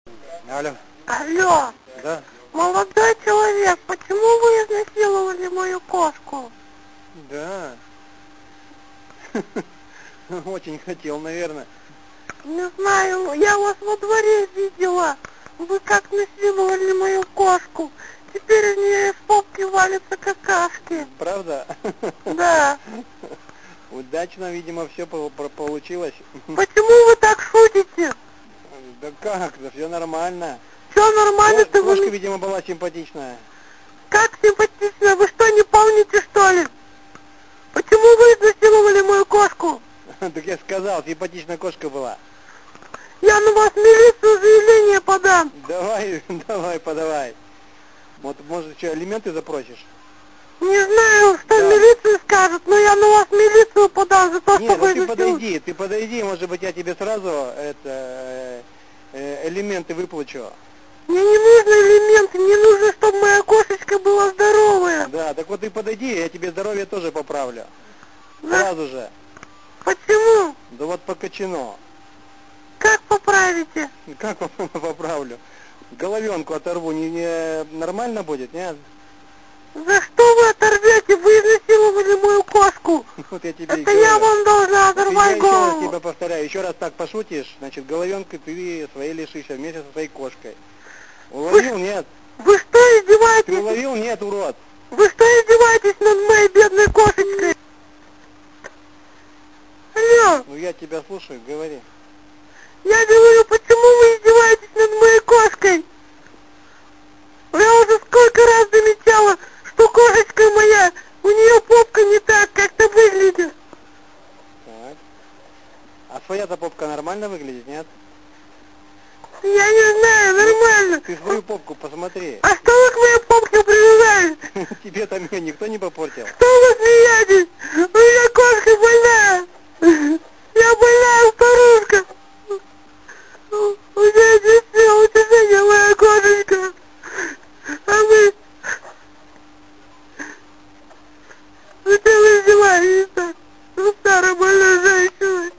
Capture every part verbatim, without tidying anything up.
Алло. Алло. Да. Молодой человек, почему вы изнасиловали мою кошку? Да. Очень хотел, наверное. Не знаю, я вас во дворе видела. Вы как насиловали мою кошку. Теперь из нее из попки валятся какашки. Правда? Да. Удачно, видимо, все получилось. Почему вы так шутите? Да как, да все нормально. Все нормально-то Кош, кошка, вы... видимо, была симпатичная. Как симпатично? Вы что, не помните, что ли? Почему вы изнасиловали мою кошку? Так я сказал, симпатичная кошка была. Я на вас в милицию заявление подам. Давай, давай, подавай. Вот, может, что, алименты запросишь? Не знаю, что Да. милиция скажет, но я на вас в милицию подам за то, Нет, что вы ну ты изнасиловали. подойди, ты подойди, может быть, я тебе сразу это, э, э, элементы выплачу. Мне не нужны элементы, мне нужно, чтобы моя кошечка была здоровая. Да, так вот ты подойди, я тебе здоровье тоже поправлю. Да. Сразу же. Почему? Да вот по кочану. Как поправите? Как вам поправлю? Головенку оторву, не, не нормально будет, нет? За что вы оторвете? Вы изнасиловали мою кошку. Вот я тебе и Это я говорю. вам должна Я оторвать еще раз голову. тебе повторяю, еще раз так пошутишь, значит, головенкой ты своей лишишься вместе со своей кошкой. Уловил, нет? Вы что, Ты издеваетесь? уловил, нет, урод? Вы что, издеваетесь над моей бедной кошечкой? Алло, Ну я тебя слушаю, говори. я говорю, почему вы издеваетесь над моей кошкой? Я уже сколько раз замечала, что кошечка моя, у нее попка не так, как-то выглядит. Так. А своя-то попка нормально выглядит, нет? Я не знаю, нормально. Ты свою попку посмотри. А что вы к моей попке привязались? Тебе там ее никто не попортил? Что вы смеетесь? У меня кошка больная. Я больная старушка. У меня действительно утешение моя кошечка. А вы... Зачем вы издеваетесь так? Ну, старая больная женщина.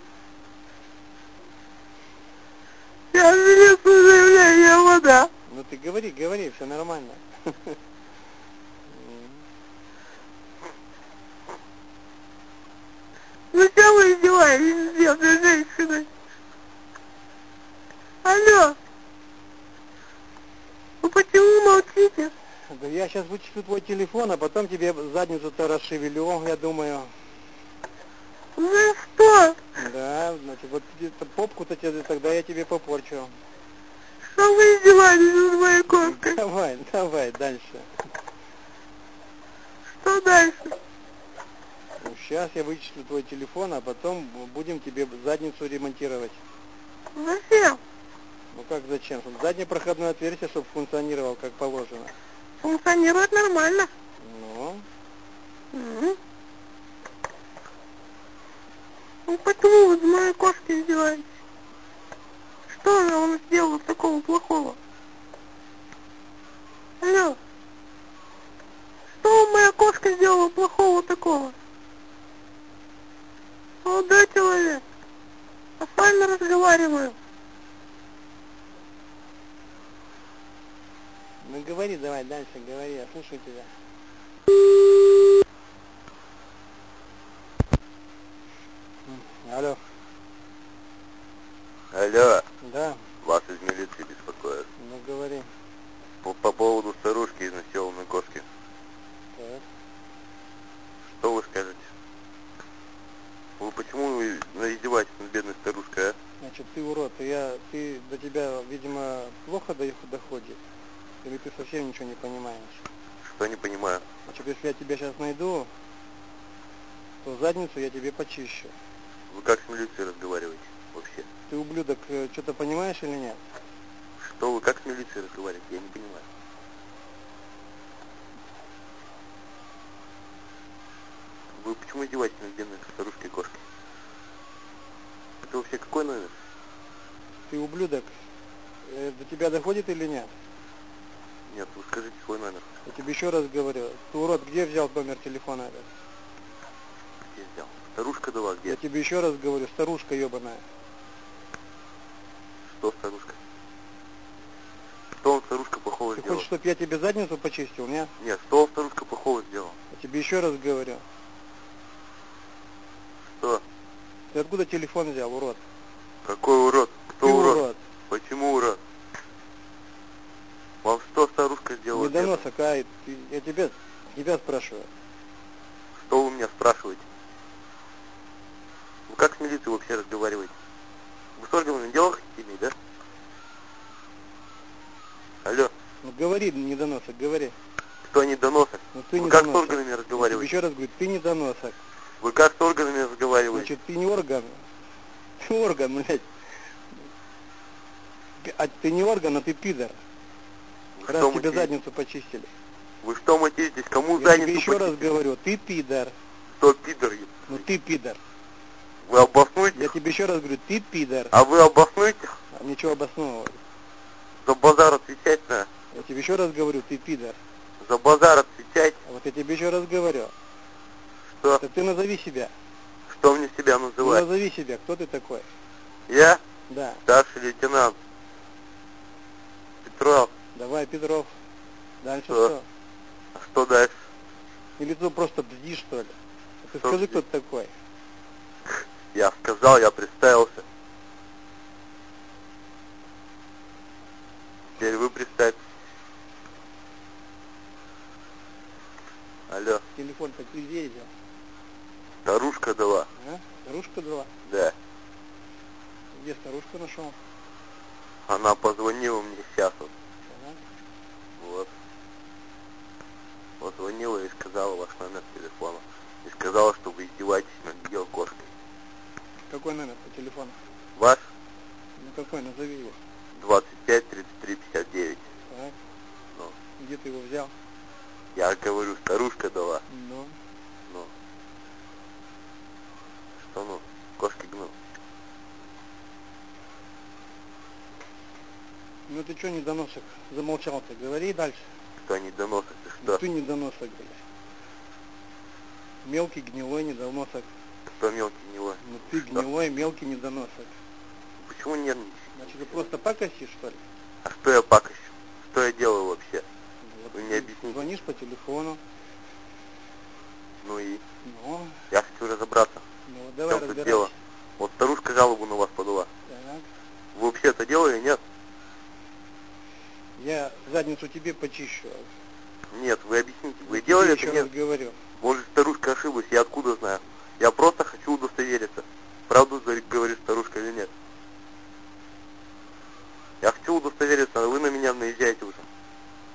Я в милицию заявление вода. Ну ты говори, говори, все нормально. Зачем вы издеваетесь с бедной женщиной? Алло. Вы почему молчите? Да я сейчас вычислю твой телефон, а потом тебе задницу-то расшевелю, я думаю. За что? Да, значит, вот где-то попку-то тебе, тогда я тебе попорчу. Что вы издеваетесь над моей кошкой? Давай, давай, дальше. Что дальше? Ну, сейчас я вычислю твой телефон, а потом будем тебе задницу ремонтировать. Зачем? Ну как зачем? Чтобы заднее проходное отверстие, чтобы функционировал как положено. Функционирует нормально. Ну, Угу. Ну почему вы с моей кошкой издеваетесь? Что она вам сделала такого плохого? Алло. Что моя кошка сделала плохого такого? Молодой человек. Я с вами разговариваю. ну говори давай дальше, говори, я слушаю тебя. Алло. Алло, Да, вас из милиции беспокоят. ну говори. По, по поводу старушки изнасилованной кошки. Так. Что вы скажете? Вы почему вы издеваетесь над бедной старушкой, а? Значит, ты урод, и я, ты до тебя, видимо, плохо до- доходит, или ты совсем ничего не понимаешь. Что не понимаю? Значит, если я тебя сейчас найду, то задницу я тебе почищу. Вы как с милицией разговариваете вообще? Ты, ублюдок, что-то понимаешь или нет? Что вы как с милицией разговариваете? Я не понимаю. Вы почему издеваетесь над бедной старушкой и кошкой? Это вообще какой номер? Ты, ублюдок, э, до тебя доходит или нет? Нет, вы скажите свой номер. Я тебе еще раз говорю, ты, урод, где взял номер телефона этот? Где взял? Старушка дала где? Я тебе еще раз говорю, старушка ебаная. Что старушка? плохого Ты сделал? хочешь, чтобы я тебе задницу почистил, не? Нет, что старушка плохого сделал? Я тебе еще раз говорю. Что? Ты откуда телефон взял, урод? Какой урод? Кто Ты урод? урод. Почему урод? Вам что старушка сделала? Недоносок, а? Ты- Я тебя, тебя спрашиваю. Что вы меня спрашиваете? Вы как с милицией вообще разговариваете? Вы с органами дела хотите иметь, да? Алло, Ну говори, недоносок, говори. кто недоносок? Ну ты Вы как с недоносок. органами Я тебе разговариваете? еще раз говорю, ты недоносок. Вы как с органами разговариваете? Значит, ты не орган. Ты орган, блядь. А ты не орган, а ты пидор. Вы Раз что, тебе материтесь? задницу почистили. Вы что материтесь? Кому Я задницу тебе еще раз почистили? говорю, ты пидор. Кто пидор? еб- Ну ты пидор. Вы обоснуете? Я тебе еще раз говорю, ты пидор. А вы обоснуете? А мне что обосновывать? За базар отвечать на. Я тебе еще раз говорю, ты пидор. За базар отвечать. А вот я тебе еще раз говорю. Что? Так ты назови себя. Что мне себя Ну, называть? назови себя, кто ты такой? Я Да. старший лейтенант Петров. Давай, Петров. Дальше Что? что? А что дальше? Или ты просто бздишь, что ли? Ты Что скажи, бздишь? кто ты такой. Я сказал, я представился. Теперь вы представьте. Алло, Телефон-то ты где взял? старушка дала. А? Старушка дала? Да. Где старушку нашел? Она позвонила мне сейчас вот. Ага. Вот. Вот звонила и сказала ваш номер телефона. И сказала, что вы издеваетесь над ее кошкой. Какой номер по телефону? Ваш Ну какой, назови его. двадцать пять тридцать три пятьдесят девять. Так. Ну, Где ты его взял? я говорю, старушка дала. Ну. Ну. Что ну? Кошки гнул. Ну ты что, недоносок? Замолчал-то. Говори дальше. Кто недоносок, ты Ну, что? ты недоносок, блядь. Мелкий, гнилой недоносок. Кто мелкий гнилой? Ну ты Что? гнилой, мелкий недоносок. Почему нервничаешь? Значит, ты просто пакостишь, что ли? А что я пакощу? Что я делаю вообще? Вот Вы мне ты объясните. Звонишь по телефону. Ну и Ну, я хочу разобраться. ну В давай чем тут разбирайся. дело? Вот старушка жалобу на вас подала. Так. Вы вообще это делали, нет? Я задницу тебе почищу. Нет, вы объясните. Вы Я тебе делали еще это, раз нет? говорю. Может, старушка ошиблась, я откуда знаю? Я просто хочу удостовериться. Правду за- говорит старушка или нет? Я хочу удостовериться,